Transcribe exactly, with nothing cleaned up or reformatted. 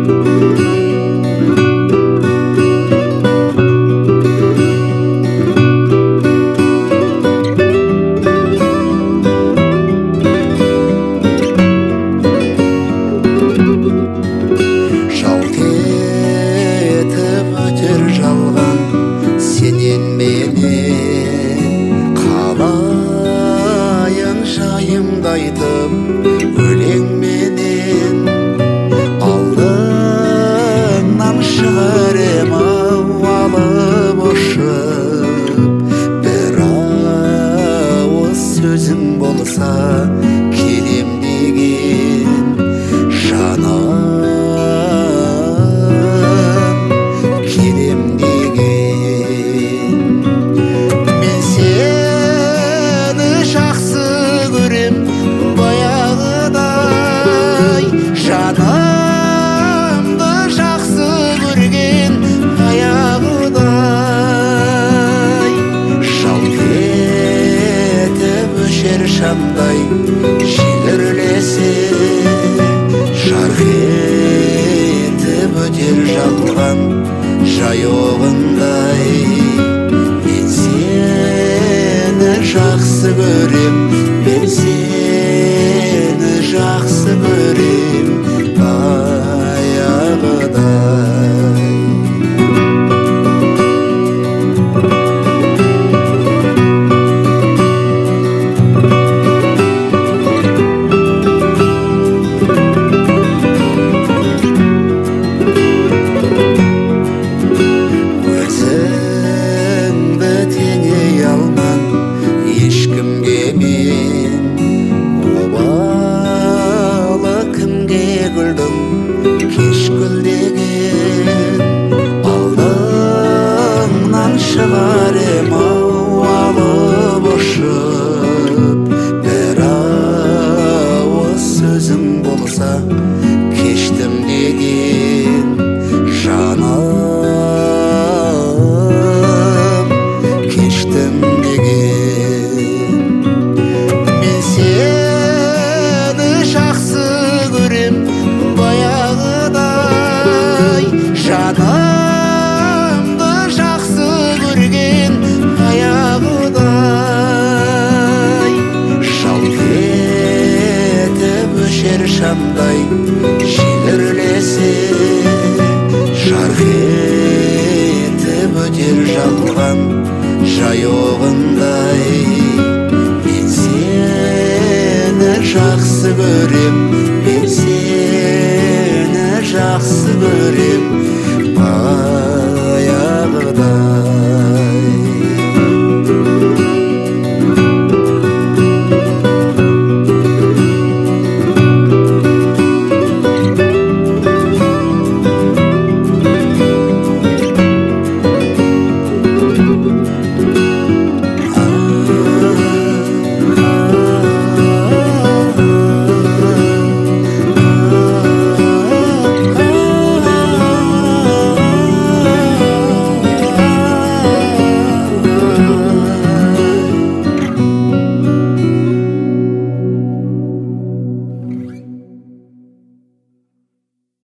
айтып өлең менен алдыңнан шығарем ау алып ұшып, бір ауыз сөзің болса келем деген жаным, келем деген. Мен сені жақсы көрем баяғыдай, жанымды жақсы көрген аяғыдай. Жалт етіп өшер шамдай жіберлесе, жарқ етіп өтер жалған жайоғындай. Мен сені жақсы көрем, мен сені жақсы көрем баяғыдай. Өзіңді теңей алман ешкімге мен, обалы кімге күлдің кеш гүлдеген. Алдыңнан шығарем ау алып ұшып, бір ауыз сөзің болса кештім деген жаным, кештім деген. Мен сені жақсы көрем баяғыдай, жанымды жақсы көрген аяғыдай. Жалт етіп өшер шамдай жіберлесе, жарқ етіп өтер жалған жайоғындай. Мен сені жақсы көрем